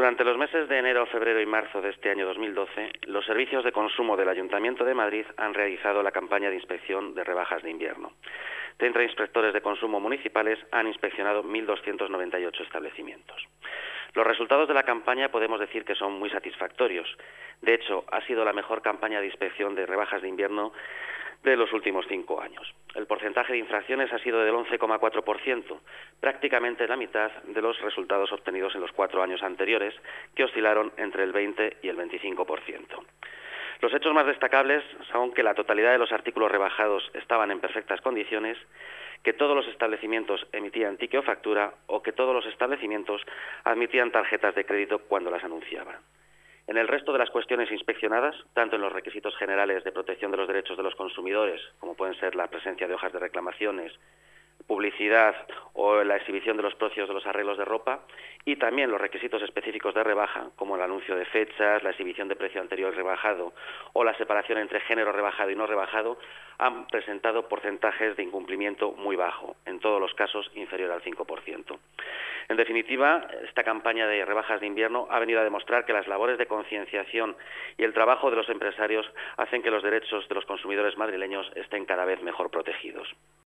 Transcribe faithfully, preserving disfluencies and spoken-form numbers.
Durante los meses de enero, febrero y marzo de este año dos mil doce, los servicios de consumo del Ayuntamiento de Madrid han realizado la campaña de inspección de rebajas de invierno. treinta inspectores de consumo municipales han inspeccionado mil doscientos noventa y ocho establecimientos. Los resultados de la campaña podemos decir que son muy satisfactorios. De hecho, ha sido la mejor campaña de inspección de rebajas de invierno de los últimos cinco años. El porcentaje de infracciones ha sido del once coma cuatro por ciento, prácticamente la mitad de los resultados obtenidos en los cuatro años anteriores, que oscilaron entre el veinte y el veinticinco por ciento. Los hechos más destacables son que la totalidad de los artículos rebajados estaban en perfectas condiciones, que todos los establecimientos emitían ticket o factura o que todos los establecimientos admitían tarjetas de crédito cuando las anunciaban. En el resto de las cuestiones inspeccionadas, tanto en los requisitos generales de protección de los derechos de los consumidores, como pueden ser la presencia de hojas de reclamaciones, publicidad o la exhibición de los precios de los arreglos de ropa, y también los requisitos específicos de rebaja, como el anuncio de fechas, la exhibición de precio anterior rebajado o la separación entre género rebajado y no rebajado, han presentado porcentajes de incumplimiento muy bajo, en todos los casos inferior al cinco por ciento. En definitiva, esta campaña de rebajas de invierno ha venido a demostrar que las labores de concienciación y el trabajo de los empresarios hacen que los derechos de los consumidores madrileños estén cada vez mejor protegidos.